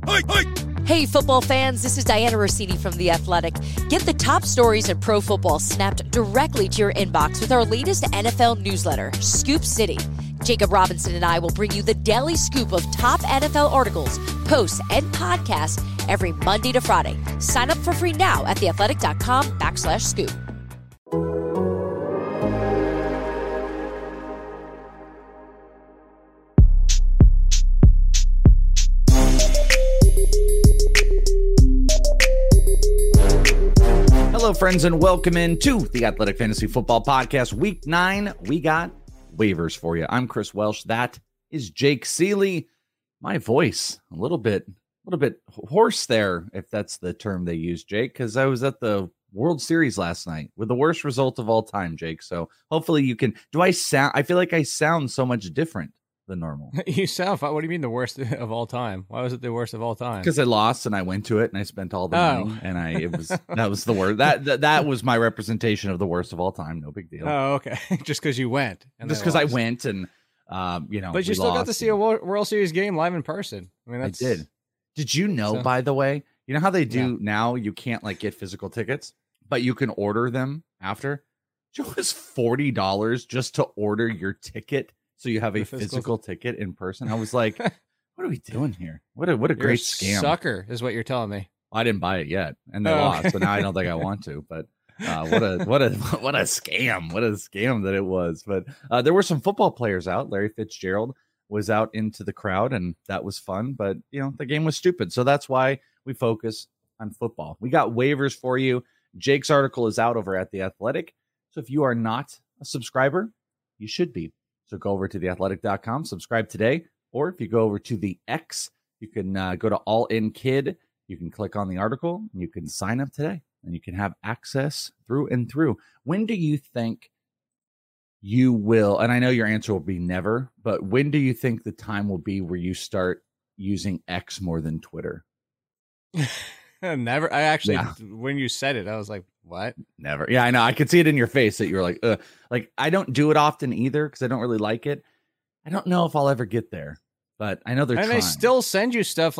Hey, football fans, this is Diana Rossini from The Athletic. Get the top stories in pro football snapped directly to your inbox with our latest NFL newsletter, Scoop City. Jacob Robinson and I will bring you the daily scoop of top NFL articles, posts, and podcasts every Monday to Friday. Sign up for free now at theathletic.com/scoop. Hello, friends, and welcome into the Athletic Fantasy Football Podcast. Week 9, we got waivers for you. I'm Chris Welsh. That is Jake Seeley. My voice, a little bit hoarse there, if that's the term they use, Jake, because I was at the World Series last night with the worst result of all time, Jake. So hopefully you can. I feel like I sound so much different than normal. You sound fine. What do you mean the worst of all time? Why was it the worst of all time? Because I lost and I went to it and I spent all the money and that was the worst. That was my representation of the worst of all time. No big deal. Oh, okay. Just because you went. Just because I went and but you still got to see a World Series game live in person. I mean, I did. Did you know, by the way, you know how they do now? You can't get physical tickets, but you can order them after. It was $40 just to order your ticket. So you have a physical ticket in person. I was like, what are we doing here? What a great scam. Sucker is what you're telling me. I didn't buy it yet. And they lost. So now I don't think I want to. But what a scam. What a scam that it was. But there were some football players out. Larry Fitzgerald was out into the crowd, and that was fun. But, the game was stupid. So that's why we focus on football. We got waivers for you. Jake's article is out over at The Athletic. So if you are not a subscriber, you should be. So go over to theathletic.com, subscribe today, or if you go over to the X, you can go to All In Kid. You can click on the article, and you can sign up today, and you can have access through and through. When do you think you will, and I know your answer will be never, but when do you think the time will be where you start using X more than Twitter? Never. I actually, when you said it, I was like, what? Never. Yeah, I know. I could see it in your face that you were like, ugh. I don't do it often either because I don't really like it. I don't know if I'll ever get there, but I know they're trying. And they still send you stuff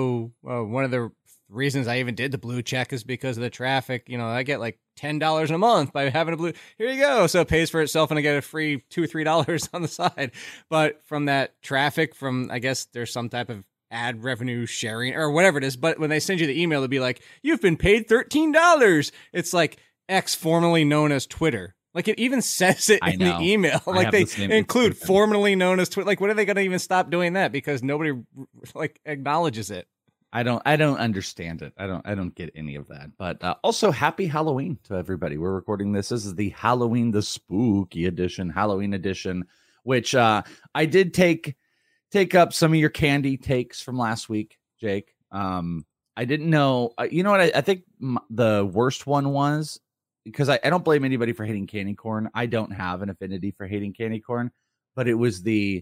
one of the reasons I even did the blue check is because of the traffic. I get $10 a month by having a blue. Here you go. So it pays for itself and I get a free $2 or $3 on the side. But from that traffic I guess there's some type of ad revenue sharing or whatever it is. But when they send you the email, they'll be like, you've been paid $13. It's like X, formerly known as Twitter. It even says it in the email. They include formerly known as Twitter. When are they going to even stop doing that? Because nobody acknowledges it. I don't understand it. I don't get any of that. But also happy Halloween to everybody. We're recording this. This is the Halloween, the spooky edition, Halloween edition, which I did take up some of your candy takes from last week, Jake. I didn't know. You know what? I think the worst one was, because I don't blame anybody for hating candy corn. I don't have an affinity for hating candy corn, but it was the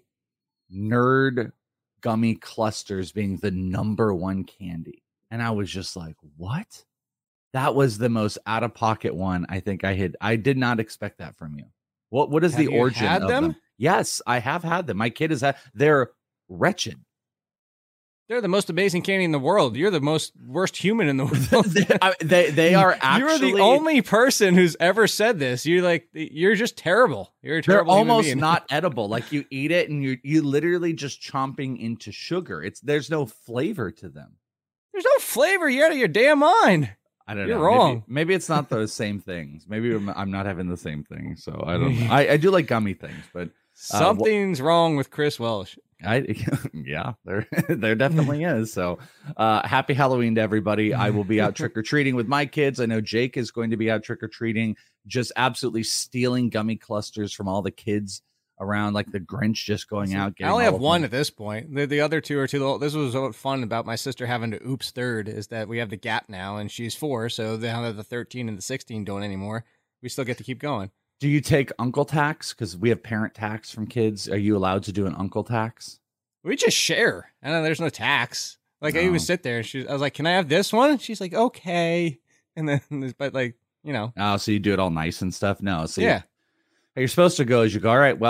nerd gummy clusters being the number one candy. And I was just like, what? That was the most out-of-pocket one I think I had. I did not expect that from you. What is the origin of them? Yes, I have had them. My kid has had. They're wretched. They're the most amazing candy in the world. You're the worst human in the world. they are actually. You're the only person who's ever said this. You're just terrible. You're a terrible. They're almost not edible. You eat it and you literally just chomping into sugar. There's no flavor to them. There's no flavor. You're out of your damn mind. I don't know. You're wrong. Maybe it's not those same things. Maybe I'm not having the same thing. So I don't know. I do like gummy things, but something's wrong with Chris Welsh. Yeah, there definitely is. So happy Halloween to everybody. I will be out trick-or-treating with my kids. I know Jake is going to be out trick-or-treating, just absolutely stealing gummy clusters from all the kids around, like the Grinch, just going out. I only have one at this point. The other two are too little. This was what fun about my sister having to oops third is that we have the gap now, and she's 4, so now that the 13 and the 16 don't anymore, we still get to keep going. Do you take uncle tax? Because we have parent tax from kids. Are you allowed to do an uncle tax? We just share. And there's no tax. I even sit there and I was like, can I have this one? And she's like, okay. And then, but Oh, so you do it all nice and stuff? No. So yeah. How you're supposed to go is you go, all right, well,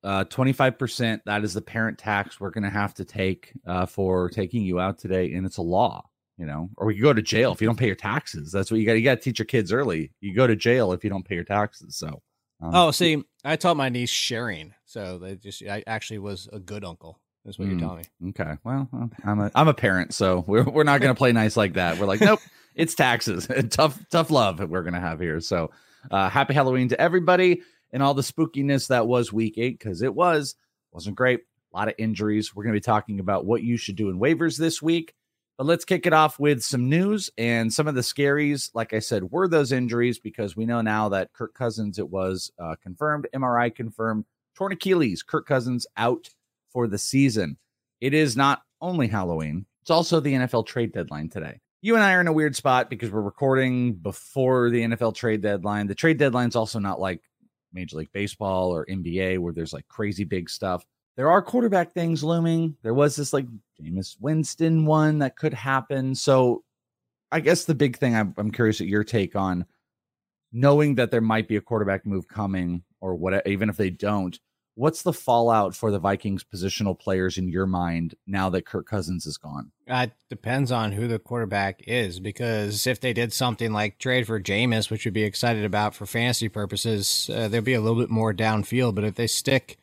25%. That is the parent tax we're going to have to take for taking you out today. And it's a law, or you go to jail if you don't pay your taxes. That's what you got. You got to teach your kids early. You go to jail if you don't pay your taxes. So, see, I taught my niece sharing. So I actually was a good uncle. That's what you're telling me. Okay. Well, I'm a parent, so we're not going to play nice like that. We're like, nope, it's taxes. Tough love that we're going to have here. So, happy Halloween to everybody and all the spookiness that was week 8, because it wasn't great. A lot of injuries. We're going to be talking about what you should do in waivers this week. But let's kick it off with some news and some of the scaries. Like I said, were those injuries, because we know now that Kirk Cousins, it was confirmed, MRI confirmed, torn Achilles. Kirk Cousins out for the season. It is not only Halloween, it's also the NFL trade deadline today. You and I are in a weird spot because we're recording before the NFL trade deadline. The trade deadline is also not like Major League Baseball or NBA where there's like crazy big stuff. There are quarterback things looming. There was this like Jameis Winston one that could happen. So I guess the big thing I'm curious at your take on, knowing that there might be a quarterback move coming or what, even if they don't, what's the fallout for the Vikings positional players in your mind now that Kirk Cousins is gone? It depends on who the quarterback is, because if they did something like trade for Jameis, which would be excited about for fantasy purposes, there'll be a little bit more downfield. But if they stick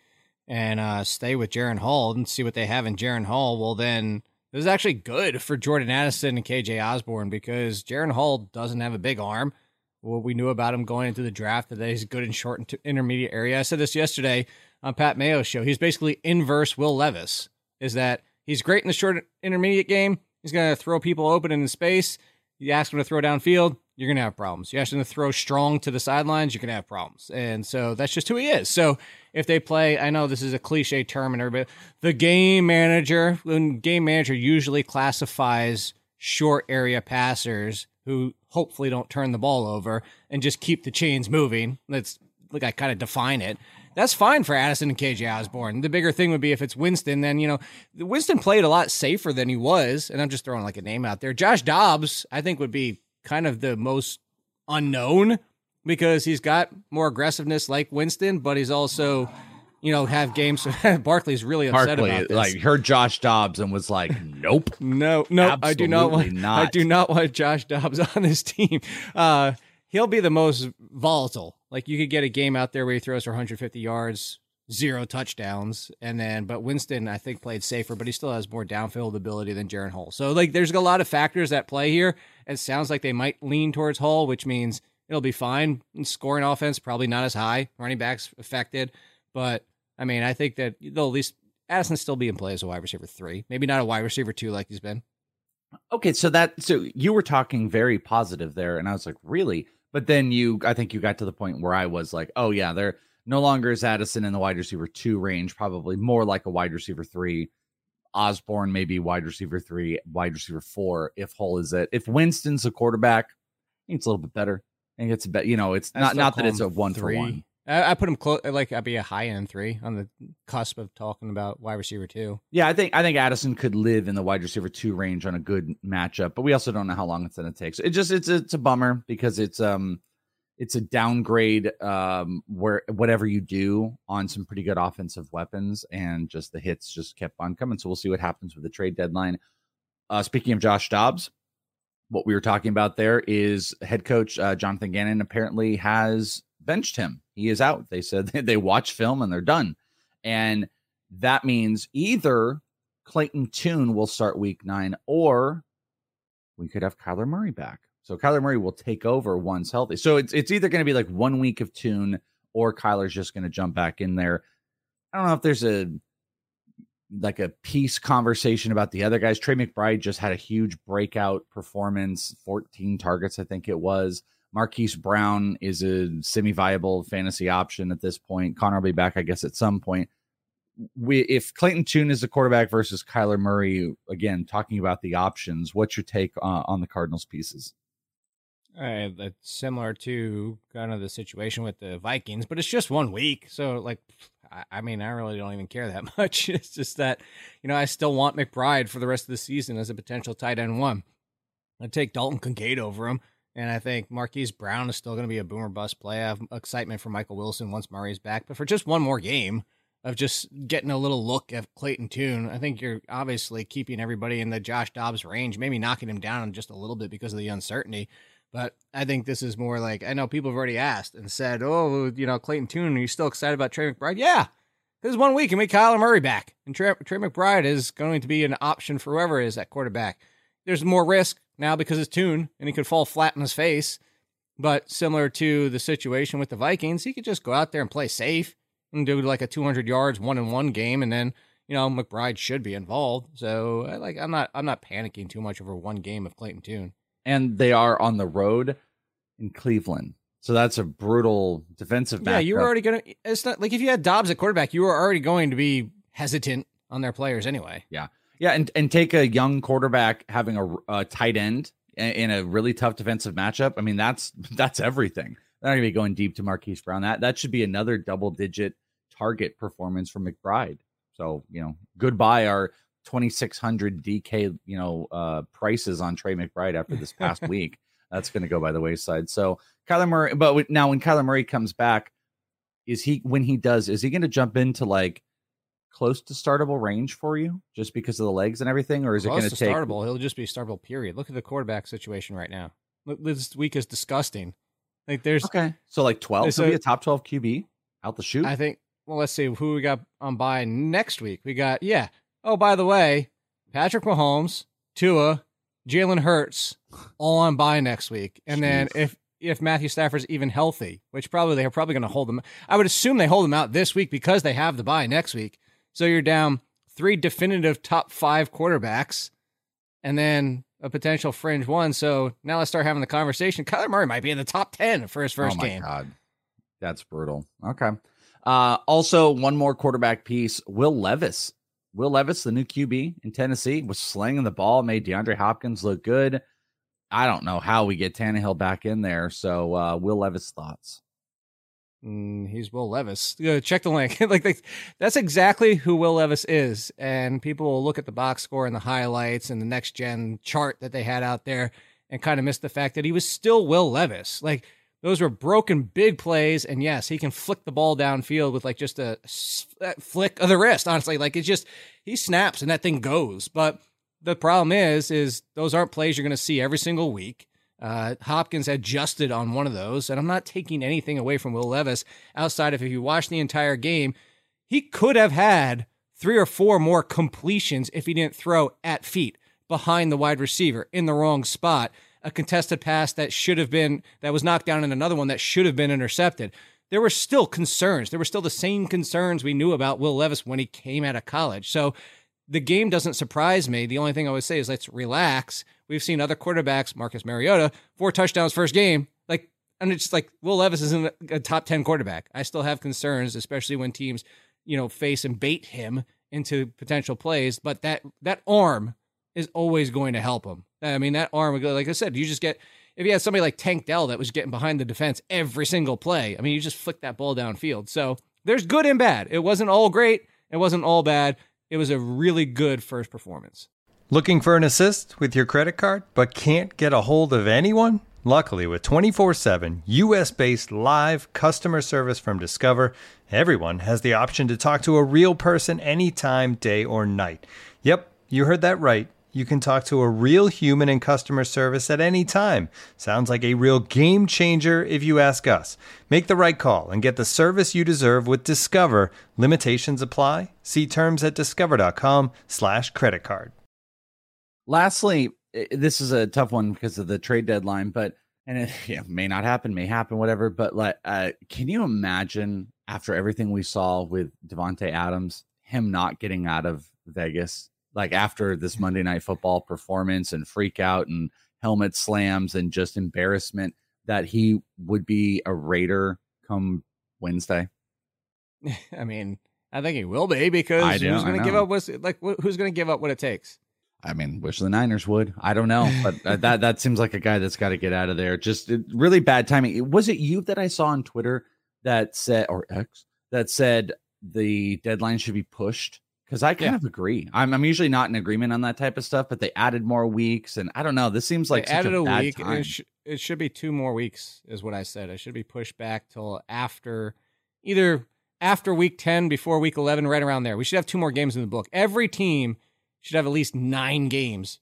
and stay with Jaren Hall and see what they have in Jaren Hall, well, then this is actually good for Jordan Addison and KJ Osborne, because Jaren Hall doesn't have a big arm. What we knew about him going into the draft, that he's good in short and intermediate area. I said this yesterday on Pat Mayo's show. He's basically inverse Will Levis, is that he's great in the short intermediate game. He's going to throw people open in the space. You ask him to throw downfield, you're going to have problems. You ask him to throw strong to the sidelines, you're going to have problems. And so that's just who he is. So if they play, I know this is a cliche term and everybody, the game manager usually classifies short area passers who hopefully don't turn the ball over and just keep the chains moving. That's like I kind of define it. That's fine for Addison and KJ Osborne. The bigger thing would be if it's Winston, then, Winston played a lot safer than he was. And I'm just throwing like a name out there. Josh Dobbs, I think, would be kind of the most unknown, because he's got more aggressiveness like Winston, but he's also, have games. Barkley's really upset about this. Like, heard Josh Dobbs and was like, nope. No, I do not want Josh Dobbs on this team. He'll be the most volatile. Like, you could get a game out there where he throws for 150 yards, 0 touchdowns, but Winston, I think, played safer, but he still has more downfield ability than Jaren Hall. So, there's a lot of factors at play here. It sounds like they might lean towards Hall, which means it'll be fine. Scoring offense, probably not as high. Running backs affected. But, I think that they'll at least Addison still be in play as a wide receiver 3. Maybe not a wide receiver 2 like he's been. Okay, so you were talking very positive there, and I was like, really? But then I think you got to the point where I was like, oh yeah, they're no longer is Addison in the wide receiver 2 range, probably more like a wide receiver 3. Osborne maybe wide receiver 3, wide receiver 4. If Hull is it, if Winston's a quarterback, I think it's a little bit better. I think it's a bit, it's not that it's a 1-for-1. I put him close, like I'd be a high end 3 on the cusp of talking about wide receiver 2. Yeah, I think Addison could live in the wide receiver 2 range on a good matchup, but we also don't know how long it's going to take. So it's a bummer, because it's a downgrade where whatever you do on some pretty good offensive weapons, and just the hits just kept on coming. So we'll see what happens with the trade deadline. Speaking of Josh Dobbs, what we were talking about there is head coach Jonathan Gannon apparently has benched him. He is out. They said they watch film and they're done. And that means either Clayton Tune will start week 9, or we could have Kyler Murray back. So Kyler Murray will take over once healthy. So it's either going to be like 1 week of Tune, or Kyler's just going to jump back in there. I don't know if there's a peace conversation about the other guys. Trey McBride just had a huge breakout performance, 14 targets, I think it was. Marquise Brown is a semi-viable fantasy option at this point. Connor will be back, I guess, at some point. If Clayton Tune is the quarterback versus Kyler Murray, again, talking about the options, what's your take on the Cardinals pieces? That's similar to kind of the situation with the Vikings, but it's just 1 week. So, I really don't even care that much. It's just that, I still want McBride for the rest of the season as a potential tight end 1. I'd take Dalton Kincaid over him. And I think Marquise Brown is still going to be a boomer bust play. I have excitement for Michael Wilson once Murray's back. But for just one more game, of just getting a little look at Clayton Tune. I think you're obviously keeping everybody in the Josh Dobbs range, maybe knocking him down just a little bit because of the uncertainty. But I think this is more like, I know people have already asked and said, oh, Clayton Tune, are you still excited about Trey McBride? Yeah, this is 1 week and we Kyler Murray back. And Trey McBride is going to be an option for whoever is at quarterback. There's more risk now because it's Tune and he could fall flat on his face. But similar to the situation with the Vikings, he could just go out there and play safe and do like a 200 yards 1-1 game, and then McBride should be involved. So I'm not panicking too much over one game of Clayton Tune. And they are on the road in Cleveland, so that's a brutal defensive matchup. Yeah, you were already gonna. It's not like if you had Dobbs at quarterback, you were already going to be hesitant on their players anyway. Yeah, and take a young quarterback having a tight end in a really tough defensive matchup. I mean, that's everything. They're not going to be going deep to Marquise Brown. That should be another double-digit target performance from McBride. So, goodbye our 2,600 DK, prices on Trey McBride after this past week. That's going to go by the wayside. So Kyler Murray, but now when Kyler Murray comes back, is he going to jump into like close to startable range for you just because of the legs and everything? Or is close it going to take startable? He'll just be startable, period. Look at the quarterback situation right now. This week is disgusting. Like there's okay. So like 12, so be a top 12 QB out the chute. I think, well, let's see who we got on bye next week. We got, oh, by the way, Patrick Mahomes, Tua, Jalen Hurts, all on bye next week. And then if Matthew Stafford's even healthy, which they're probably going to hold them. I would assume they hold them out this week because they have the bye next week. So you're down 3 definitive top 5 quarterbacks and then a potential fringe one. So now let's start having the conversation. Kyler Murray might be in the top 10 for his first game. Oh my God. That's brutal. Okay. Also, one more quarterback piece, Will Levis. Will Levis, the new QB in Tennessee, was slinging the ball, made DeAndre Hopkins look good. I don't know how we get Tannehill back in there. So, Will Levis, thoughts? He's Will Levis. Check the link. That's exactly who Will Levis is. And people will look at the box score and the highlights and the next gen chart that they had out there and kind of miss the fact that he was still Will Levis. Like those were broken big plays. And yes, he can flick the ball downfield with like just a flick of the wrist. Honestly, like it's just, he snaps and that thing goes. But the problem is those aren't plays you're going to see every single week. Hopkins adjusted on one of those, and I'm not taking anything away from Will Levis outside of if you watch the entire game, he could have had 3 or 4 more completions if he didn't throw at feet behind the wide receiver in the wrong spot. A contested pass that was knocked down and another one that should have been intercepted. There were still concerns. There were still the same concerns we knew about Will Levis when he came out of college. So the game doesn't surprise me. The only thing I would say is let's relax. We've seen other quarterbacks, Marcus Mariota, 4 touchdowns first game. And it's just like Will Levis isn't a top 10 quarterback. I still have concerns, especially when teams, face and bait him into potential plays. But that arm is always going to help him. I mean, that arm, like I said, if you had somebody like Tank Dell that was getting behind the defense every single play, I mean, you just flick that ball downfield. So there's good and bad. It wasn't all great. It wasn't all bad. It was a really good first performance. Looking for an assist with your credit card, but can't get a hold of anyone? Luckily, with 24/7 U.S.-based live customer service from Discover, everyone has the option to talk to a real person anytime, day or night. Yep, you heard that right. You can talk to a real human in customer service at any time. Sounds like a real game changer if you ask us. Make the right call and get the service you deserve with Discover. Limitations apply. See terms at discover.com/creditcard. Lastly, this is a tough one because of the trade deadline, but it may not happen, may happen, whatever. But can you imagine after everything we saw with Devontae Adams, him not getting out of Vegas? Like after this Monday Night Football performance and freak out and helmet slams and just embarrassment, that he would be a Raider come Wednesday? I mean, I think he will be because who's going to give up? Who's going to give up what it takes? I mean, wish the Niners would. I don't know, but that seems like a guy that's got to get out of there. Just really bad timing. Was it you that I saw on Twitter that said, or X, that said the deadline should be pushed? Because I kind of agree. I'm usually not in agreement on that type of stuff, but they added more weeks, and I don't know. This seems like such a bad time. It should be 2 more weeks, is what I said. It should be pushed back till after after week 10, before week 11, right around there. We should have 2 more games in the book. Every team should have at least 9 games.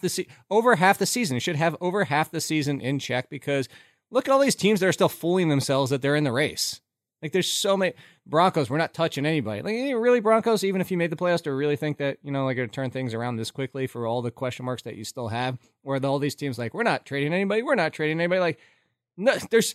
Over half the season. It should have over half the season in check, because look at all these teams that are still fooling themselves that they're in the race. Like, there's so many. Broncos, we're not touching anybody. Like, really, Broncos, even if you made the playoffs, do you really think that, like, going to turn things around this quickly for all the question marks that you still have? Or all these teams, like, we're not trading anybody. We're not trading anybody. Like, no,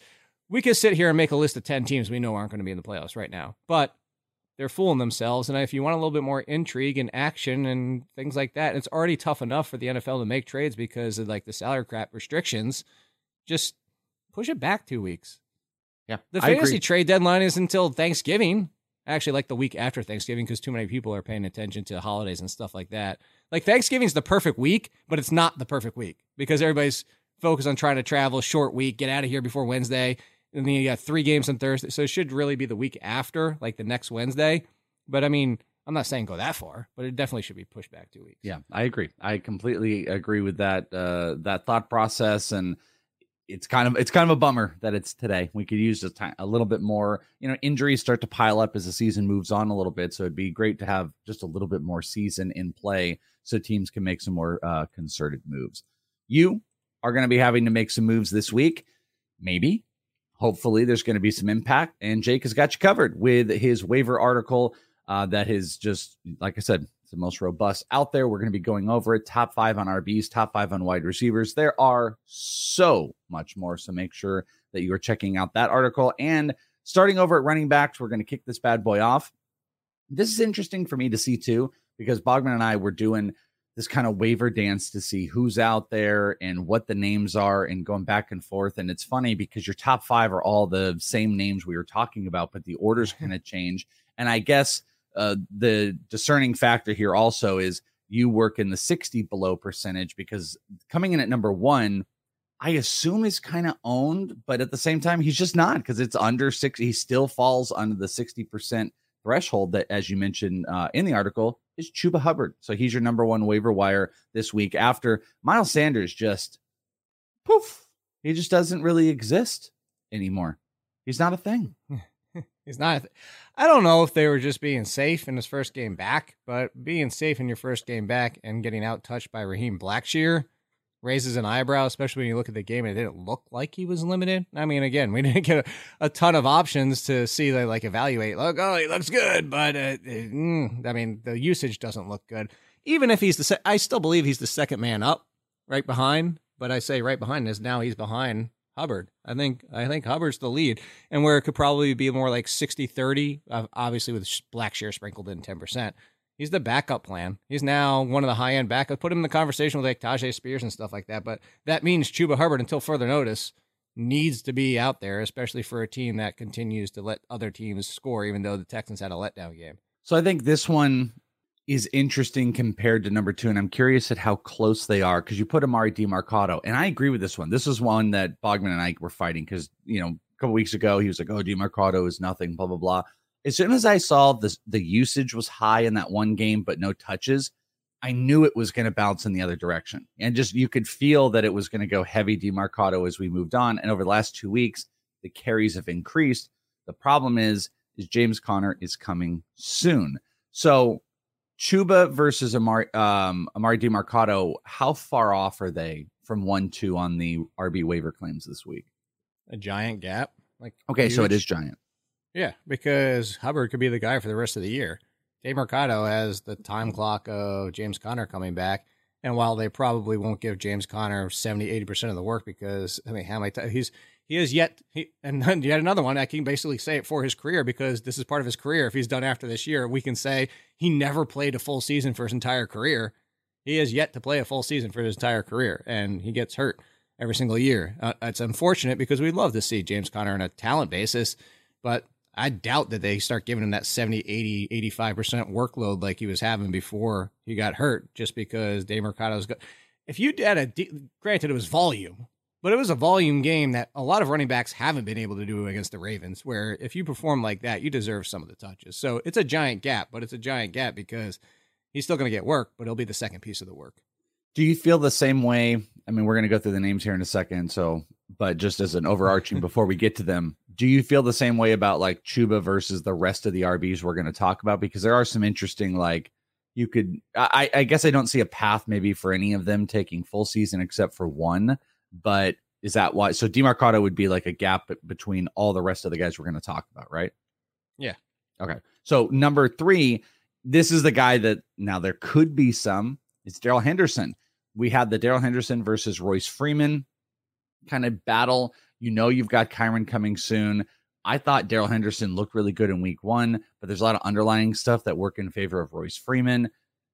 we could sit here and make a list of 10 teams we know aren't going to be in the playoffs right now. But they're fooling themselves. And if you want a little bit more intrigue and action and things like that, it's already tough enough for the NFL to make trades because of, like, the salary cap restrictions. Just push it back 2 weeks. Yeah, the fantasy trade deadline is until Thanksgiving. I actually like the week after Thanksgiving because too many people are paying attention to holidays and stuff like that. Like, Thanksgiving's the perfect week, but it's not the perfect week because everybody's focused on trying to travel, short week, get out of here before Wednesday. And then you got 3 games on Thursday. So it should really be the week after, like the next Wednesday. But I mean, I'm not saying go that far, but it definitely should be pushed back 2 weeks. Yeah, I agree. I completely agree with that thought process. And it's kind of a bummer that it's today. We could use a little bit more, injuries start to pile up as the season moves on a little bit. So it'd be great to have just a little bit more season in play so teams can make some more concerted moves. You are going to be having to make some moves this week. Maybe, hopefully there's going to be some impact, and Jake has got you covered with his waiver article that is just, like I said, it's the most robust out there. We're going to be going over it. Top 5 on RBs, top 5 on wide receivers. There are so much more. So make sure that you are checking out that article. And starting over at running backs, we're going to kick this bad boy off. This is interesting for me to see too, because Bogman and I were doing this kind of waiver dance to see who's out there and what the names are and going back and forth. And it's funny because your top 5 are all the same names we were talking about, but the order's kind of change. And I guess the discerning factor here also is you work in the 60 below percentage, because coming in at number 1, I assume is kind of owned, but at the same time, he's just not, because it's under 60. He still falls under the 60% threshold that, as you mentioned in the article, is Chuba Hubbard. So he's your number 1 waiver wire this week after Miles Sanders just poof. He just doesn't really exist anymore. He's not a thing. He's not. I don't know if they were just being safe in his first game back, but being safe in your first game back and getting out touched by Raheem Blackshear raises an eyebrow, especially when you look at the game and it didn't look like he was limited. I mean, again, we didn't get a ton of options to see, like evaluate. Look, oh, he looks good, but I mean, the usage doesn't look good. Even if he's I still believe he's the second man up, right behind. But I say right behind is now he's behind Hubbard. I think Hubbard's the lead, and where it could probably be more like 60-30, obviously with Blackshear sprinkled in 10%. He's the backup plan. He's now one of the high-end backups. Put him in the conversation with like Tajay Spears and stuff like that. But that means Chuba Hubbard, until further notice, needs to be out there, especially for a team that continues to let other teams score, even though the Texans had a letdown game. So I think this one is interesting compared to number 2, and I'm curious at how close they are, because you put Amari DiMercato, and I agree with this one. This is one that Bogman and I were fighting because, a couple weeks ago, he was like, oh, DiMercato is nothing, blah, blah, blah. As soon as I saw the usage was high in that one game, but no touches, I knew it was going to bounce in the other direction. And just you could feel that it was going to go heavy DiMercato as we moved on. And over the last 2 weeks, the carries have increased. The problem is James Conner is coming soon. So Chuba versus Amari DiMercato, how far off are they from 1-2 on the RB waiver claims this week? A giant gap. Okay, huge. So it is giant. Yeah, because Hubbard could be the guy for the rest of the year. DiMercato has the time clock of James Conner coming back, and while they probably won't give James Conner 70-80% of the work, because I mean, how many times and yet another one I can basically say it for his career, because this is part of his career. If he's done after this year, we can say he never played a full season for his entire career. He has yet to play a full season for his entire career, and he gets hurt every single year. It's unfortunate because we'd love to see James Conner on a talent basis, but I doubt that they start giving him that 70, 80, 85% workload like he was having before he got hurt, just because DiMercato's good. If you had granted it was volume, but it was a volume game that a lot of running backs haven't been able to do against the Ravens, where if you perform like that, you deserve some of the touches. So it's a giant gap, but it's a giant gap because he's still going to get work, but he'll be the second piece of the work. Do you feel the same way? I mean, we're going to go through the names here in a second, but just as an overarching before we get to them, Do you feel the same way about like Chuba versus the rest of the RBs we're going to talk about? Because there are some interesting, like you could, I guess I don't see a path maybe for any of them taking full season except for one, but is that why? So DeMarcado would be like a gap between all the rest of the guys we're going to talk about, right? Yeah. Okay. So number 3, this is the guy that now there could be some, it's Darrell Henderson. We had the Darrell Henderson versus Royce Freeman kind of battle. You know, you've got Kyren coming soon. I thought Darrell Henderson looked really good in week 1, but there's a lot of underlying stuff that work in favor of Royce Freeman.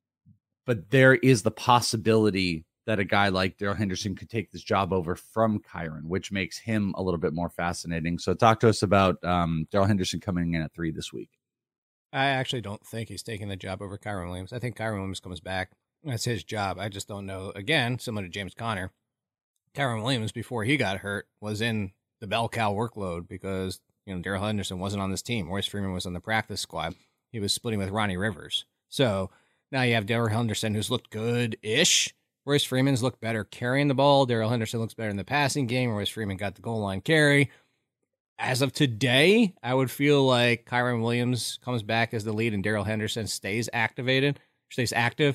But there is the possibility that a guy like Darrell Henderson could take this job over from Kyren, which makes him a little bit more fascinating. So talk to us about Darrell Henderson coming in at 3 this week. I actually don't think he's taking the job over Kyren Williams. I think Kyren Williams comes back. That's his job. I just don't know. Again, similar to James Conner, Kyren Williams, before he got hurt, was in the bell cow workload because, you know, Darrell Henderson wasn't on this team. Royce Freeman was on the practice squad. He was splitting with Ronnie Rivers. So now you have Darrell Henderson, who's looked good-ish. Royce Freeman's looked better carrying the ball. Darrell Henderson looks better in the passing game. Royce Freeman got the goal line carry. As of today, I would feel like Kyren Williams comes back as the lead and Darrell Henderson stays active.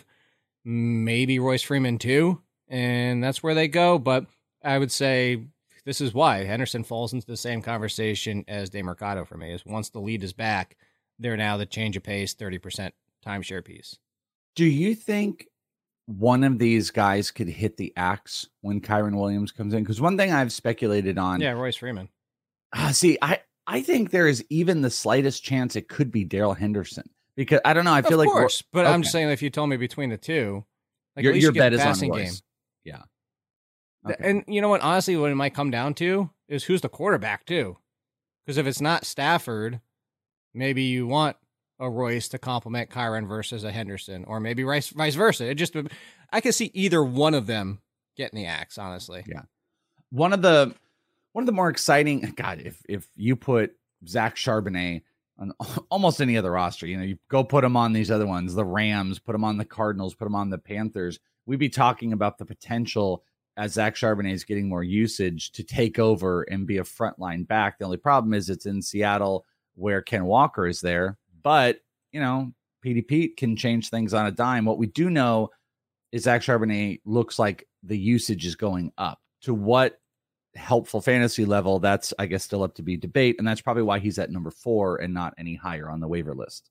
Maybe Royce Freeman too. And that's where they go. But I would say this is why Henderson falls into the same conversation as DeMarcado for me, is once the lead is back, they're now the change of pace, 30% timeshare piece. Do you think one of these guys could hit the axe when Kyren Williams comes in? Because one thing I've speculated on. Yeah, Royce Freeman. See, I think there is even the slightest chance it could be Darrell Henderson. Because I don't know. I feel like, of course, but I'm just saying, if you told me between the two, like your bet is on passing Royce. Game. Yeah. Okay. And you know what? Honestly, what it might come down to is who's the quarterback too. Because if it's not Stafford, maybe you want a Royce to complement Kyren versus a Henderson, or maybe vice versa. I could see either one of them getting the axe. Honestly, yeah. One of the more exciting. God, if you put Zach Charbonnet on almost any other roster, you know, you go put him on these other ones, the Rams, put him on the Cardinals, put him on the Panthers, we'd be talking about the potential as Zach Charbonnet is getting more usage to take over and be a frontline back. The only problem is it's in Seattle where Ken Walker is there, but you know, Petey Pete can change things on a dime. What we do know is Zach Charbonnet looks like the usage is going up. To what helpful fantasy level, that's, I guess, still up to be debate. And that's probably why he's at number 4 and not any higher on the waiver list.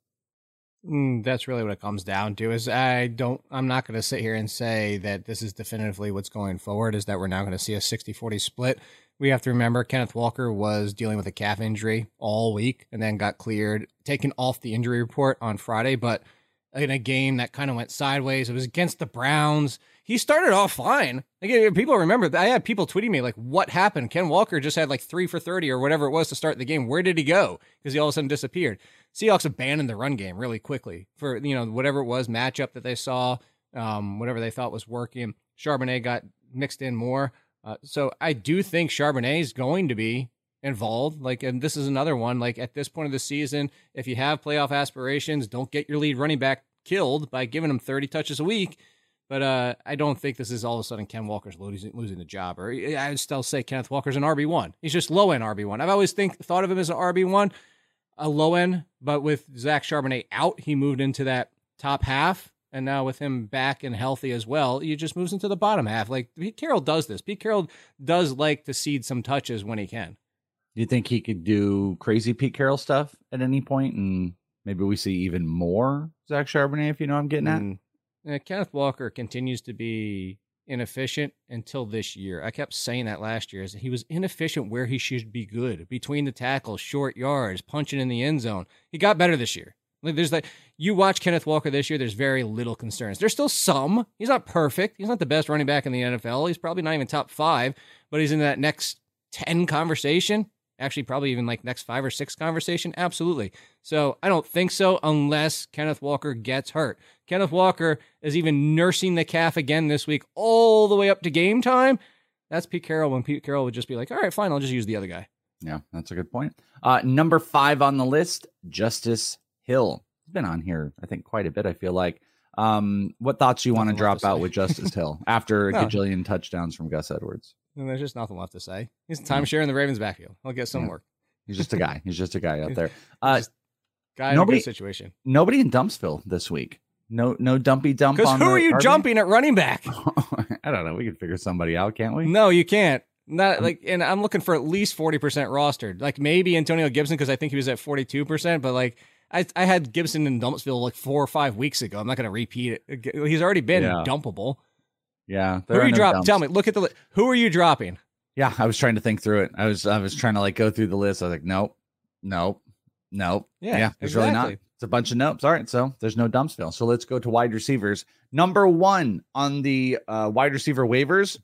That's really what it comes down to. Is I'm not going to sit here and say that this is definitively what's going forward, is that we're now going to see a 60-40 split. We have to remember Kenneth Walker was dealing with a calf injury all week and then got cleared, taken off the injury report on Friday. But in a game that kind of went sideways, it was against the Browns. He started off fine. Like, people remember, I had people tweeting me like, what happened? Ken Walker just had like 3 for 30 or whatever it was to start the game. Where did he go? Because he all of a sudden disappeared. Seahawks abandoned the run game really quickly for, you know, whatever it was, matchup that they saw, whatever they thought was working. Charbonnet got mixed in more. So I do think Charbonnet is going to be involved. Like, and this is another one, like at this point of the season, if you have playoff aspirations, don't get your lead running back killed by giving him 30 touches a week. But I don't think this is all of a sudden Ken Walker's losing the job. Or I would still say Kenneth Walker's an RB1. He's just low-end RB1. I've always thought of him as an RB1, a low-end, but with Zach Charbonnet out, he moved into that top half. And now with him back and healthy as well, he just moves into the bottom half. Like, Pete Carroll does this. Pete Carroll does like to cede some touches when he can. Do you think he could do crazy Pete Carroll stuff at any point, and maybe we see even more Zach Charbonnet, if you know what I'm getting at? Kenneth Walker continues to be inefficient until this year. I kept saying that last year, is he was inefficient where he should be good, between the tackles, short yards, punching in the end zone. He got better this year. There's like, you watch Kenneth Walker this year, there's very little concerns. There's still some. He's not perfect. He's not the best running back in the NFL. He's probably not even top 5, but he's in that next 10 conversation. Actually, probably even like next 5 or 6 conversation. Absolutely. So I don't think so unless Kenneth Walker gets hurt. Kenneth Walker is even nursing the calf again this week all the way up to game time. That's Pete Carroll, when Pete Carroll would just be like, all right, fine, I'll just use the other guy. Yeah, that's a good point. Number 5 on the list, Justice Hill. He's been on here, I think, quite a bit, I feel like. What thoughts do you want to drop out with Justice Hill after a gajillion touchdowns from Gus Edwards? And there's just nothing left to say. He's a timeshare in the Ravens backfield. He'll get some work. He's just a guy. He's just a guy out there. Guy in a good situation. Nobody in Dumpsville this week. No dumpy dump. Because who are you jumping at running back? I don't know. We can figure somebody out, can't we? No, you can't. Not like, and I'm looking for at least 40% rostered. Like maybe Antonio Gibson because I think he was at 42%. But like I had Gibson in Dumpsville like 4 or 5 weeks ago. I'm not going to repeat it. He's already been dumpable. Yeah. Who are you dropping? Tell me. Look at the who are you dropping? Yeah, I was trying to think through it. I was trying to like go through the list. I was like, nope. Yeah, there's really not. It's a bunch of nopes. All right, so there's no Dumpsville. So let's go to wide receivers. Number 1 on the wide receiver waivers,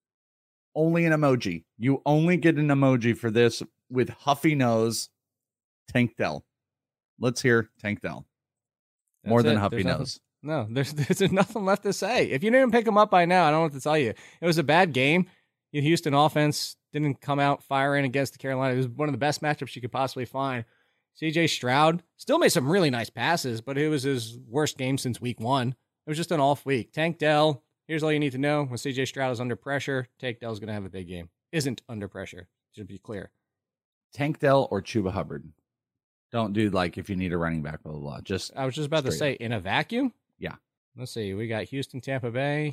only an emoji. You only get an emoji for this with Huffy Nose, Tank Dell. Let's hear Tank Dell. More than Huffy Nose. No, there's nothing left to say. If you didn't pick him up by now, I don't know what to tell you. It was a bad game. The Houston offense didn't come out firing against the Carolina. It was one of the best matchups you could possibly find. CJ Stroud still made some really nice passes, but it was his worst game since week 1. It was just an off week. Tank Dell, here's all you need to know. When CJ Stroud is under pressure, Tank Dell's going to have a big game. Isn't under pressure, to be clear. Tank Dell or Chuba Hubbard. Don't do like if you need a running back, blah, blah, blah. I was just about to say, in a vacuum? Yeah. Let's see. We got Houston, Tampa Bay.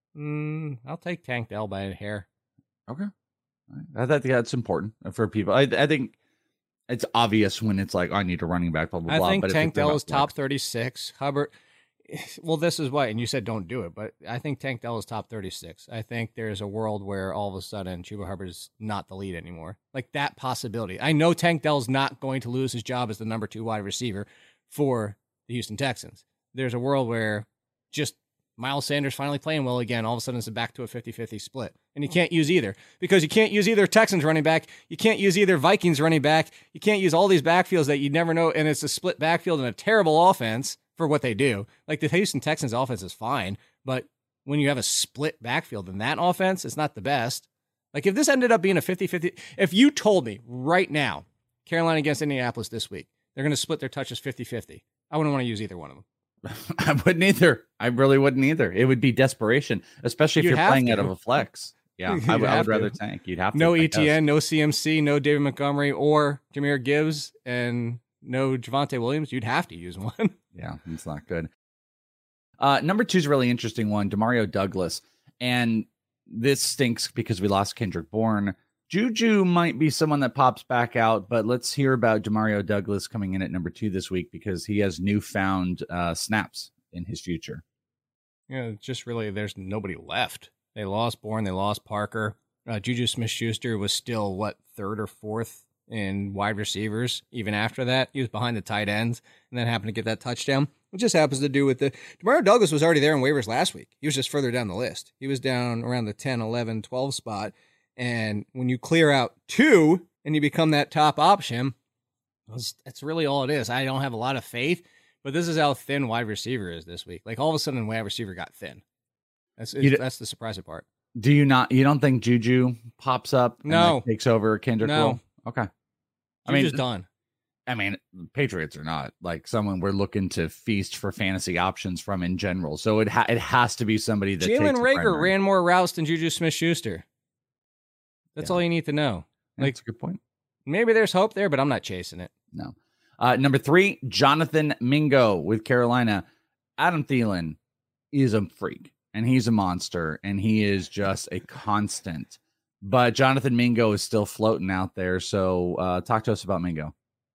I'll take Tank Dell by a hair. Okay. I think that's important for people. I think it's obvious when it's like, I need a running back, blah, blah, blah. I think Tank Dell is top 36. Hubbard, well, this is why, and you said don't do it, but I think Tank Dell is top 36. I think there's a world where all of a sudden Chuba Hubbard is not the lead anymore. Like that possibility. I know Tank Dell's not going to lose his job as the number 2 wide receiver for the Houston Texans. There's a world where just Miles Sanders finally playing well again. All of a sudden, it's back to a 50-50 split. And you can't use either because you can't use either Texans running back. You can't use either Vikings running back. You can't use all these backfields that you never know. And it's a split backfield and a terrible offense for what they do. Like the Houston Texans offense is fine, but when you have a split backfield in that offense, it's not the best. Like if this ended up being a 50-50, if you told me right now, Carolina against Indianapolis this week, they're going to split their touches 50-50, I wouldn't want to use either one of them. I wouldn't either. I really wouldn't either. It would be desperation, especially if you're playing out of a flex. Yeah, I would rather tank. You'd have to. No ETN, no CMC, no David Montgomery or Jahmyr Gibbs, and no Javonte Williams. You'd have to use one. Yeah, it's not good. Number 2 is a really interesting one, Demario Douglas. And this stinks because we lost Kendrick Bourne. Juju might be someone that pops back out, but let's hear about Demario Douglas coming in at number 2 this week because he has newfound snaps in his future. Yeah, just really there's nobody left. They lost Bourne, they lost Parker. Juju Smith-Schuster was still, 3rd or 4th in wide receivers. Even after that, he was behind the tight ends and then happened to get that touchdown. It just happens to do with Demario Douglas was already there in waivers last week. He was just further down the list. He was down around the 10, 11, 12 spot. And when you clear out 2 and you become that top option, that's really all it is. I don't have a lot of faith, but this is how thin wide receiver is this week. Like all of a sudden, wide receiver got thin. That's the surprising part. Do you not? You don't think Juju pops up? And no, takes over Kendrick. No, okay. Juju's done. I mean, Patriots are not like someone we're looking to feast for fantasy options from in general. So it has to be somebody that Jalen Reagor ran more routes than Juju Smith-Schuster. That's all you need to know. That's a good point. Maybe there's hope there, but I'm not chasing it. No. Number 3, Jonathan Mingo with Carolina. Adam Thielen is a freak, and he's a monster, and he is just a constant. But Jonathan Mingo is still floating out there, so talk to us about Mingo.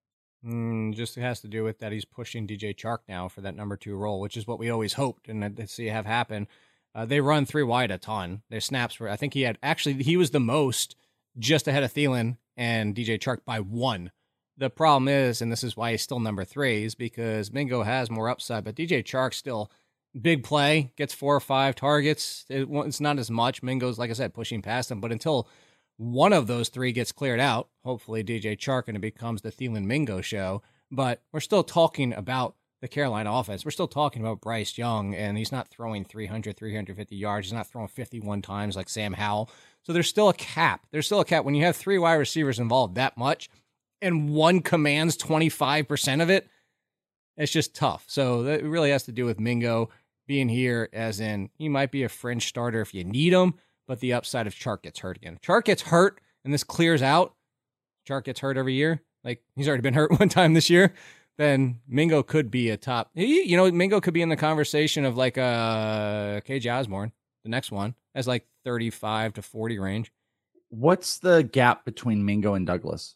Just has to do with that he's pushing DJ Chark now for that number 2 role, which is what we always hoped and to see have happen. They run 3 wide a ton. Their snaps were, I think he was the most just ahead of Thielen and DJ Chark by 1. The problem is, and this is why he's still number 3, is because Mingo has more upside, but DJ Chark still big play, gets 4 or 5 targets. It's not as much. Mingo's, like I said, pushing past him, but until one of those 3 gets cleared out, hopefully DJ Chark, and it becomes the Thielen Mingo show. But we're still talking about the Carolina offense. We're still talking about Bryce Young, and he's not throwing 300, 350 yards. He's not throwing 51 times like Sam Howell. So there's still a cap. There's still a cap. When you have 3 wide receivers involved that much, and one commands 25% of it, it's just tough. So that really has to do with Mingo being here, as in he might be a fringe starter if you need him, but the upside of Chark gets hurt again. If Chark gets hurt and this clears out, Chark gets hurt every year, like he's already been hurt one time this year, then Mingo could be a top. Mingo could be in the conversation of like KJ Osborne, the next one, as like 35 to 40 range. What's the gap between Mingo and Douglas?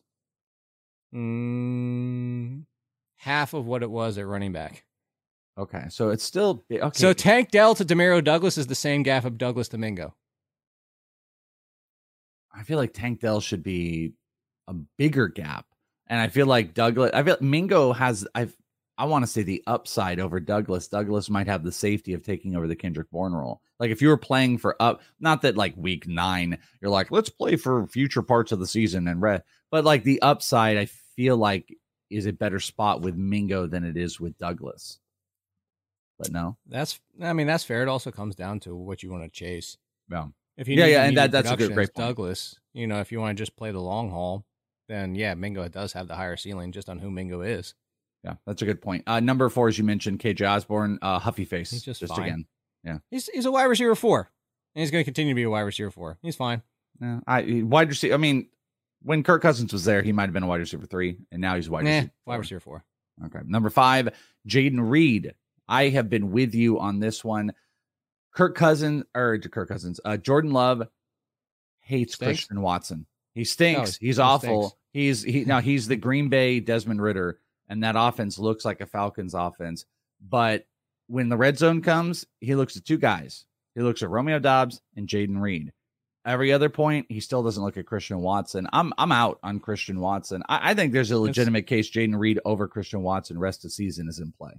Half of what it was at running back. Okay, so it's still okay. So Tank Dell to Demario Douglas is the same gap of Douglas to Mingo. I feel like Tank Dell should be a bigger gap, and I feel like Mingo has. I want to say the upside over Douglas. Douglas might have the safety of taking over the Kendrick Bourne role. Like if you were playing for not that like week 9, you're like, let's play for future parts of the season but like the upside, I feel like is a better spot with Mingo than it is with Douglas. But no, that's fair. It also comes down to what you want to chase. Yeah. If you and that's a great point. Douglas, if you want to just play the long haul, then yeah, Mingo does have the higher ceiling just on who Mingo is. Yeah, that's a good point. Number 4, as you mentioned, KJ Osborne, Huffy face. He's just fine. Again. Yeah, he's a wide receiver 4, and he's going to continue to be a wide receiver 4. He's fine. Yeah, wide receiver. I mean, when Kirk Cousins was there, he might have been a wide receiver 3, and now he's wide receiver 4. Okay, number 5, Jayden Reed. I have been with you on this one. Jordan Love hates Christian Watson. He stinks. He's awful. Stinks. He's the Green Bay Desmond Ridder, and that offense looks like a Falcons offense. But when the red zone comes, he looks at 2 guys. He looks at Romeo Doubs and Jayden Reed. Every other point, he still doesn't look at Christian Watson. I'm out on Christian Watson. I think there's a legitimate case Jayden Reed over Christian Watson rest of the season is in play.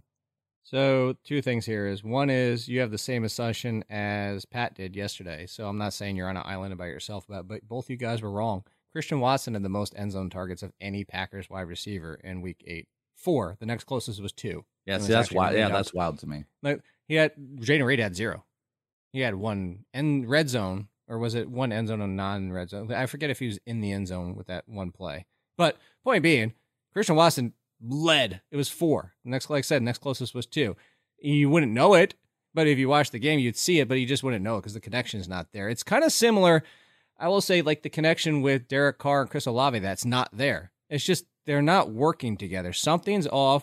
So 2 things here is, one is you have the same assumption as Pat did yesterday. So I'm not saying you're on an island by yourself, but both you guys were wrong. Christian Watson had the most end zone targets of any Packers wide receiver in week 8. 4. The next closest was 2. Yeah, see, that's wild. Yeah, that's wild to me. Like Jayden Reed had 0. He had 1 end red zone, or was it 1 end zone and non-red zone? I forget if he was in the end zone with that 1 play. But point being, Christian Watson led. It was 4. Next, like I said, next closest was 2. You wouldn't know it, but if you watch the game, you'd see it, but you just wouldn't know it because the connection is not there. It's kind of similar, I will say, like the connection with Derek Carr and Chris Olave, that's not there. It's just they're not working together. Something's off.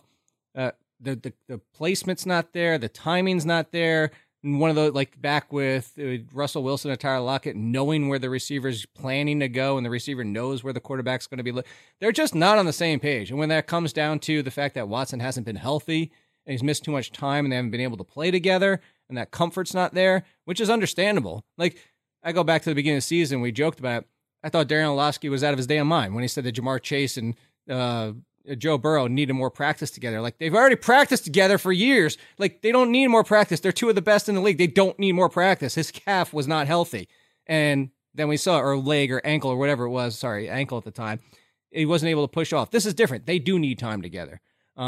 The placement's not there. The timing's not there. And one of the, like back with Russell Wilson and Tyler Lockett, knowing where the receiver's planning to go and the receiver knows where the quarterback's going to be. They're just not on the same page. And when that comes down to the fact that Watson hasn't been healthy and he's missed too much time and they haven't been able to play together and that comfort's not there, which is understandable. Like I go back to the beginning of the season, we joked about it. I thought Darren Orlovsky was out of his damn mind when he said that Jamar Chase and Joe Burrow needed more practice together. Like, they've already practiced together for years. Like, they don't need more practice. They're 2 of the best in the league. They don't need more practice. His calf was not healthy. And then we saw, or leg or ankle or whatever it was, ankle at the time, he wasn't able to push off. This is different. They do need time together.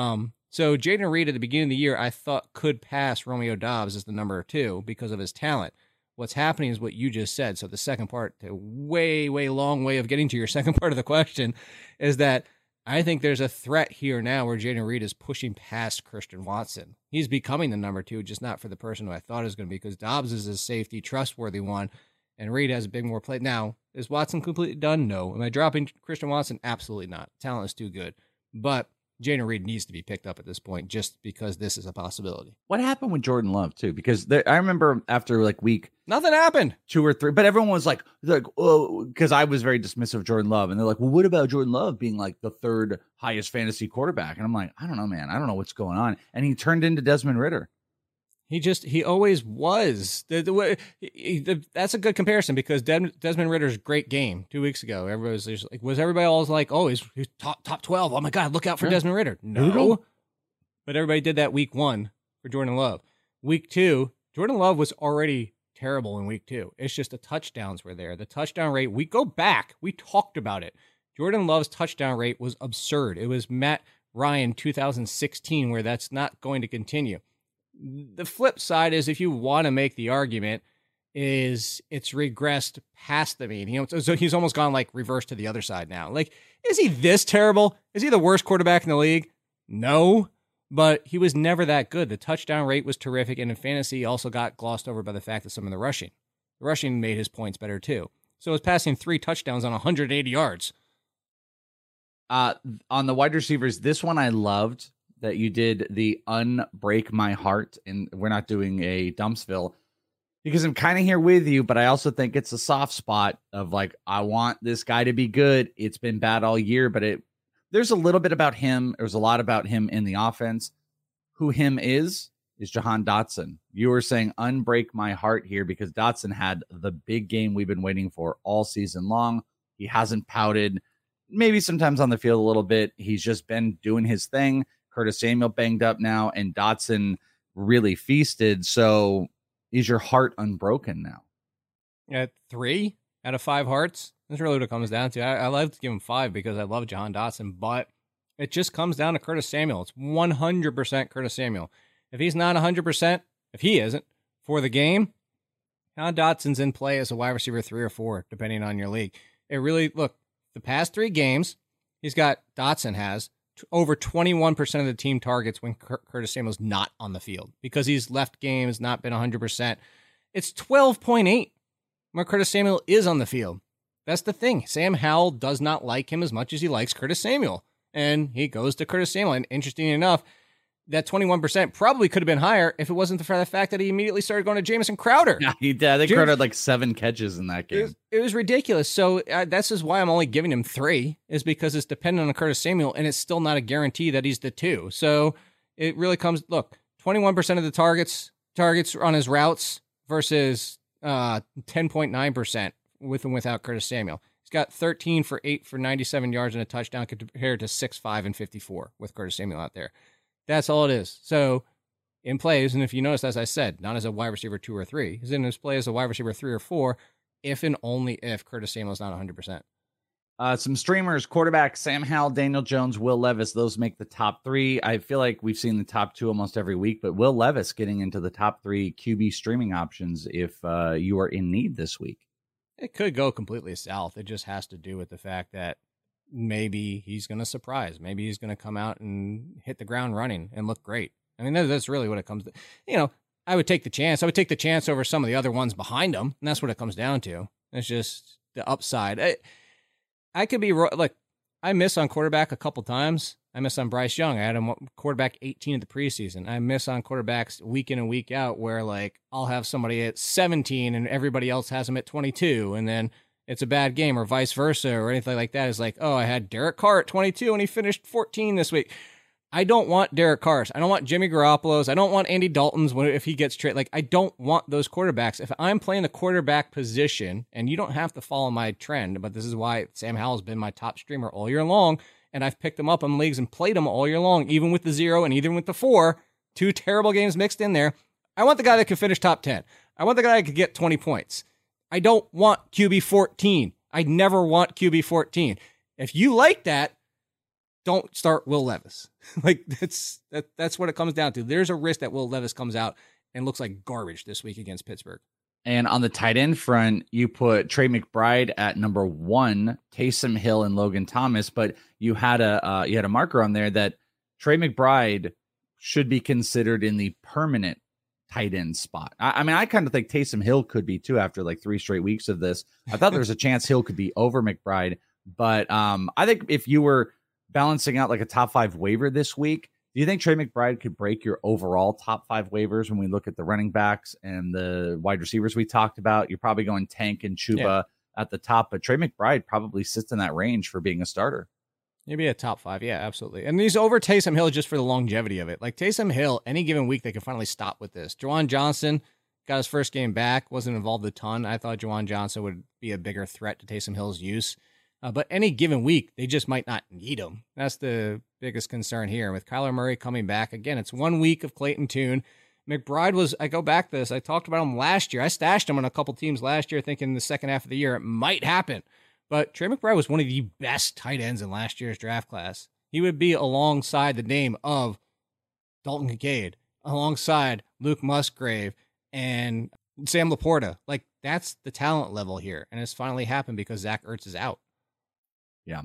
So Jayden Reed at the beginning of the year, I thought could pass Romeo Doubs as the number 2 because of his talent. What's happening is what you just said. So the second part, the way long way of getting to your second part of the question, is that I think there's a threat here now where Jayden Reed is pushing past Christian Watson. He's becoming the number 2, just not for the person who I thought it was going to be, because Doubs is a safety, trustworthy one, and Reed has a big more play. Now, is Watson completely done? No. Am I dropping Christian Watson? Absolutely not. Talent is too good. But Jayden Reed needs to be picked up at this point just because this is a possibility. What happened with Jordan Love, too? Because I remember after like week... Nothing happened. 2 or 3, but everyone was like, oh, because I was very dismissive of Jordan Love. And they're like, well, what about Jordan Love being like the 3rd highest fantasy quarterback? And I'm like, I don't know, man. I don't know what's going on. And he turned into Desmond Ridder. He always was. That's a good comparison because Desmond Ridder's great game 2 weeks ago. Was everybody always like, oh, he's top 12. Oh my God, look out for Desmond Ridder. No, but everybody did that week 1 for Jordan Love. Week 2, Jordan Love was already terrible in week 2. It's just the touchdowns were there. The touchdown rate, we go back, we talked about it. Jordan Love's touchdown rate was absurd. It was Matt Ryan 2016 where that's not going to continue. The flip side is, if you want to make the argument, is it's regressed past the mean. So he's almost gone like reverse to the other side now. Like, is he this terrible? Is he the worst quarterback in the league? No, but he was never that good. The touchdown rate was terrific, and in fantasy, he also got glossed over by the fact that some of the rushing made his points better too. So he was passing 3 touchdowns on 180 yards. On the wide receivers, this one I loved that you did the unbreak my heart, and we're not doing a Dumpsville because I'm kind of here with you, but I also think it's a soft spot of like, I want this guy to be good. It's been bad all year, but there's a little bit about him. There's a lot about him in the offense. Who him is Jahan Dotson. You were saying unbreak my heart here because Dotson had the big game we've been waiting for all season long. He hasn't pouted, maybe sometimes on the field a little bit. He's just been doing his thing. Curtis Samuel banged up now, and Dotson really feasted. So is your heart unbroken now? At 3 out of 5 hearts. That's really what it comes down to. I love to give him 5 because I love Jahan Dotson, but it just comes down to Curtis Samuel. It's 100% Curtis Samuel. If he's not 100%, if he isn't, for the game, Jahan Dotson's in play as a wide receiver 3 or 4, depending on your league. It really, look, the past 3 games, Dotson has over 21% of the team targets when Curtis Samuel's not on the field because he's left games, not been 100%. It's 12.8 when Curtis Samuel is on the field. That's the thing. Sam Howell does not like him as much as he likes Curtis Samuel, and he goes to Curtis Samuel. And interesting enough, that 21% probably could have been higher if it wasn't for the fact that he immediately started going to Jamison Crowder. Yeah, he did. I think Crowder had like 7 catches in that game. It was ridiculous. So that's just why I'm only giving him 3, is because it's dependent on Curtis Samuel, and it's still not a guarantee that he's the 2. So it really comes, look, 21% of the targets on his routes versus 10.9% with and without Curtis Samuel. He's got 13 for 8 for 97 yards and a touchdown compared to 6, 5, and 54 with Curtis Samuel out there. That's all it is. So in plays, and if you notice, as I said, not as a wide receiver 2 or 3, he's in his play as a wide receiver 3 or 4, if and only if Curtis Samuel's not 100%. Some streamers, quarterback, Sam Howell, Daniel Jones, Will Levis, those make the top 3. I feel like we've seen the top 2 almost every week, but Will Levis getting into the top 3 QB streaming options if you are in need this week. It could go completely south. It just has to do with the fact that maybe he's going to surprise. Maybe he's going to come out and hit the ground running and look great. I mean, that's really what it comes to. I would take the chance. I would take the chance over some of the other ones behind him, and that's what it comes down to. It's just the upside. I could be like, I miss on quarterback a couple times. I miss on Bryce Young. I had him quarterback 18 in the preseason. I miss on quarterbacks week in and week out where, like, I'll have somebody at 17 and everybody else has him at 22, and then it's a bad game or vice versa or anything like that. It's like, oh, I had Derek Carr at 22 and he finished 14 this week. I don't want Derek Carr's. I don't want Jimmy Garoppolo's. I don't want Andy Dalton's if he gets traded. Like, I don't want those quarterbacks. If I'm playing the quarterback position, and you don't have to follow my trend, but this is why Sam Howell's been my top streamer all year long, and I've picked him up in leagues and played him all year long, even with the 0 and even with the 4, 2 terrible games mixed in there. I want the guy that could finish top 10. I want the guy that could get 20 points. I don't want QB 14. I never want QB 14. If you like that, don't start Will Levis. Like, that's what it comes down to. There's a risk that Will Levis comes out and looks like garbage this week against Pittsburgh. And on the tight end front, you put Trey McBride at number 1, Taysom Hill and Logan Thomas, but you had a marker on there that Trey McBride should be considered in the permanent tight end spot. I mean, I kind of think Taysom Hill could be too after like 3 straight weeks of this. I thought there was a chance Hill could be over McBride, but I think if you were balancing out like a top 5 waiver this week, do you think Trey McBride could break your overall top 5 waivers when we look at the running backs and the wide receivers we talked about? You're probably going Tank and Chuba at the top, but Trey McBride probably sits in that range for being a starter. Maybe a top 5. Yeah, absolutely. And he's over Taysom Hill just for the longevity of it. Like, Taysom Hill, any given week, they can finally stop with this. Juwan Johnson got his first game back, wasn't involved a ton. I thought Juwan Johnson would be a bigger threat to Taysom Hill's use. But any given week, they just might not need him. That's the biggest concern here. With Kyler Murray coming back, again, it's 1 week of Clayton Tune. McBride I go back to this, I talked about him last year. I stashed him on a couple teams last year, thinking the second half of the year it might happen. But Trey McBride was one of the best tight ends in last year's draft class. He would be alongside the name of Dalton Kincaid, alongside Luke Musgrave, and Sam Laporta. Like, that's the talent level here. And it's finally happened because Zach Ertz is out. Yeah.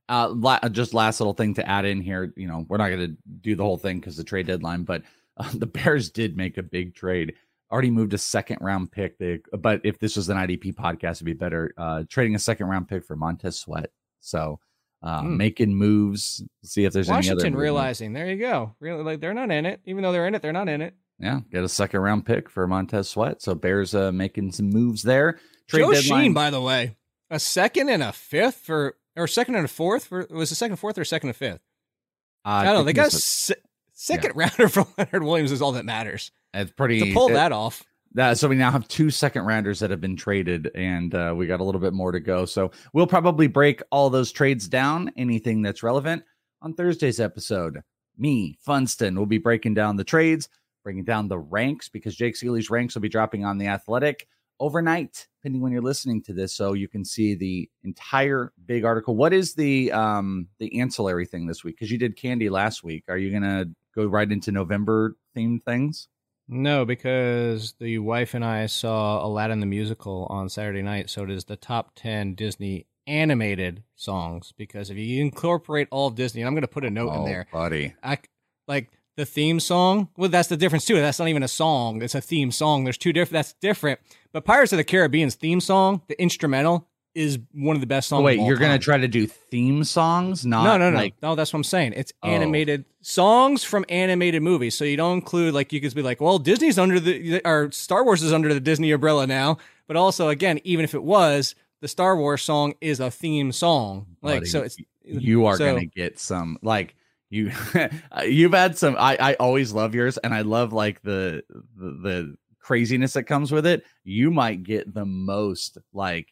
Just last little thing to add in here. You know, we're not going to do the whole thing because the trade deadline, but the Bears did make a big trade. Already moved a 2nd round pick. But if this was an IDP podcast, it'd be better trading a 2nd round pick for Montez Sweat. So making moves. See if there's Washington any other realizing, there you go. Really, like they're not in it. Even though they're in it, they're not in it. Yeah, get a second round pick for Montez Sweat. So Bears making some moves there. Trade Joe deadline. Sheen, by the way, a second and a fifth or second and a fourth was the second, fourth, or second and fifth. I don't know. They got second rounder for Leonard Williams is all that matters. It's pretty to pull that off. So we now have 2 second rounders that have been traded, and we got a little bit more to go. So we'll probably break all those trades down, anything that's relevant, on Thursday's episode. Me, Funston, will be breaking down the trades, bringing down the ranks, because Jake Ciely's ranks will be dropping on The Athletic overnight, depending when you're listening to this, so you can see the entire big article. What is the ancillary thing this week? Because you did candy last week. Are you going to go right into November-themed things? No, because the wife and I saw Aladdin the Musical on Saturday night, so it is the top 10 Disney animated songs, because if you incorporate all of Disney, and I'm going to put a note in there. Buddy. Like the theme song, well, that's the difference too. That's not even a song. It's a theme song. There's 2 different, that's different. But Pirates of the Caribbean's theme song, the instrumental, is one of the best songs. Oh, wait, you're going to try to do theme songs? Not No, like... no, that's what I'm saying. It's animated songs from animated movies. So you don't include, like, you could be like, well, Disney's or Star Wars is under the Disney umbrella now. But also, again, even if it was, the Star Wars song is a theme song. Like, buddy, so it's... You are going to get some, like... You've had some. I always love yours, and I love like the craziness that comes with it. You might get the most like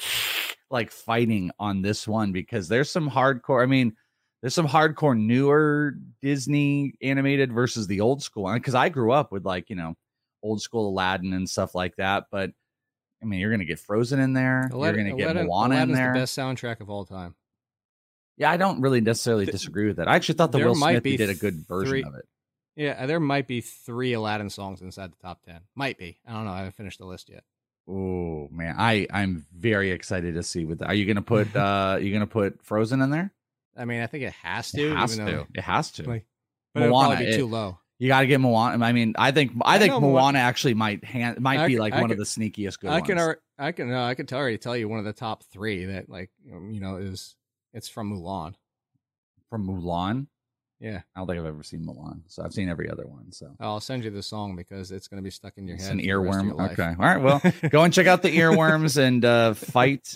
fighting on this one, because there's some hardcore. I mean, there's some hardcore newer Disney animated versus the old school. Because I grew up with old school Aladdin and stuff like that. But I mean, you're gonna get Frozen in there. You're gonna get Moana in there. The best soundtrack of all time. Yeah, I don't really necessarily disagree with that. I actually thought Will Smith did a good version of it. Yeah, there might be 3 Aladdin songs inside the top 10. Might be. I don't know. I haven't finished the list yet. Oh man, I'm very excited to see are you gonna put Frozen in there? I mean, I think it has to. It has to. But it'll probably be too low. You got to get Moana. I mean, I think Moana actually might be like one of the sneakiest good ones. I can already tell you one of the top 3 that it's from Mulan. From Mulan? Yeah. I don't think I've ever seen Mulan, so I've seen every other one. So I'll send you the song because it's going to be stuck in your head. It's an earworm. Okay. All right. Well, go and check out the earworms and fight.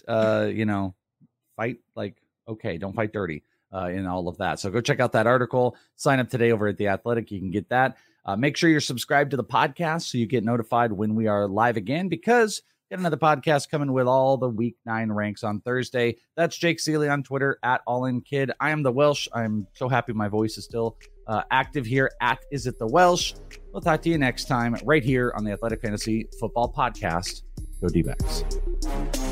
Fight like okay. Don't fight dirty. In all of that. So go check out that article. Sign up today over at The Athletic. You can get that. Make sure you're subscribed to the podcast so you get notified when we are live again, because got another podcast coming with all the Week 9 ranks on Thursday. That's Jake Ciely on Twitter at AllInKid. I am the Welsh. I'm so happy my voice is still active here at Is It the Welsh. We'll talk to you next time right here on the Athletic Fantasy Football Podcast. Go D-backs.